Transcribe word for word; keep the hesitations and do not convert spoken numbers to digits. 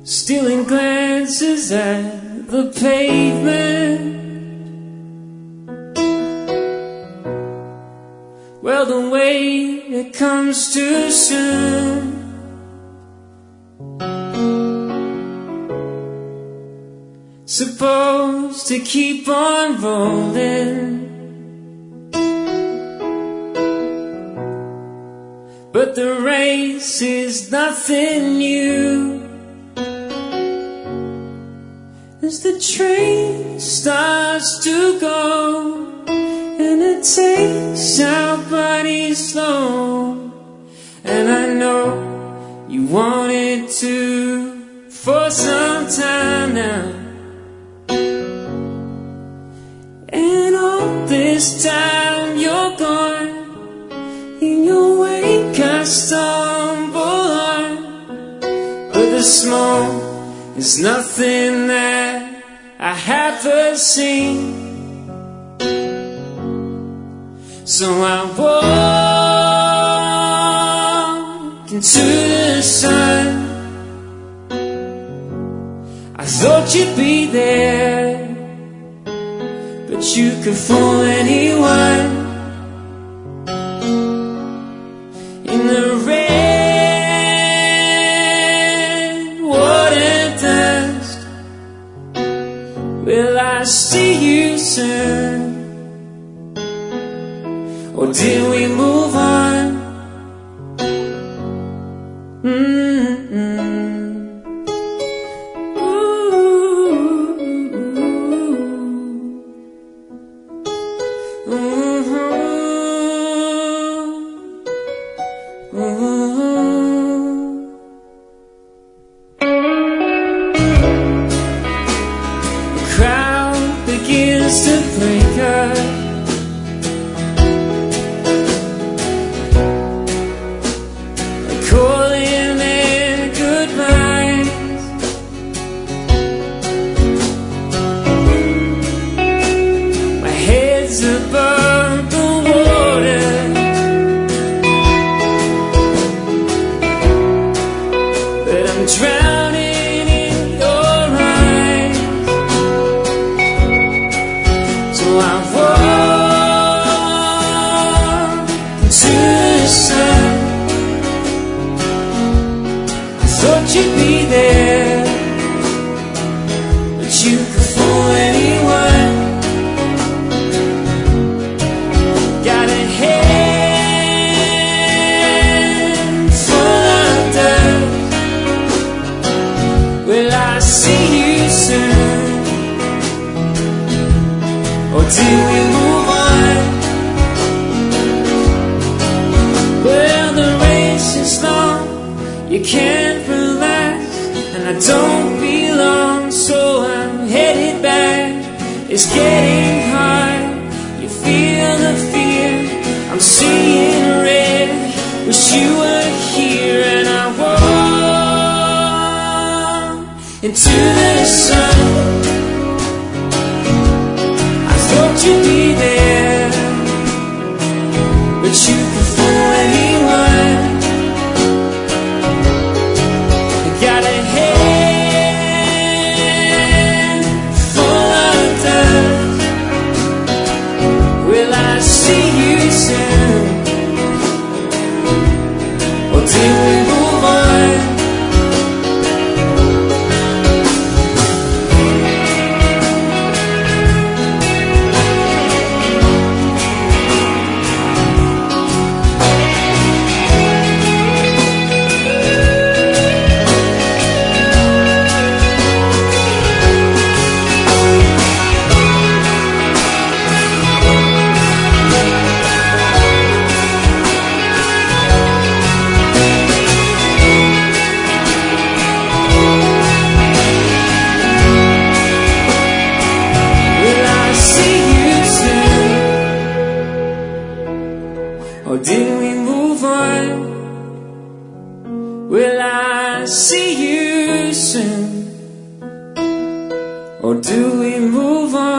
stealing glances at the pavement. Well, the way it comes too soon. Supposed to keep on rolling, but the race is nothing new. As the train starts to go and it takes our bodies slow, and I know you wanted to for some time now. And all this time you're gone, in your wake I stumble on, but the smoke is nothing that I haven't seen. So I walk into the sun. I thought you'd be there, but you could fool anyone. In the red water dust, will I see you soon? Or did we move on? Mm-hmm. The crowd begins to break up. Calling their goodbyes. My head's above the water, but I'm drowning in your eyes. So I walk into the sun. Thought you'd be there, but you could fool anyone. Got a head full of dust. Will I see you soon? Or did we move on? Well, the race is long, you can't relax, and I don't belong, so I'm headed back. It's getting hard, you feel the fear. I'm seeing red, wish you were here. And I walk into the sun. I thought you'd be there, but you could fool anyone. Got a head full of dust. Will I see you soon? Or did we move on? Or did we move on? Will I see you soon? Or do we move on?